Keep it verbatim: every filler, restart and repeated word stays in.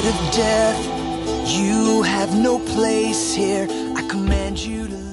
of death. You have no place here. I command you to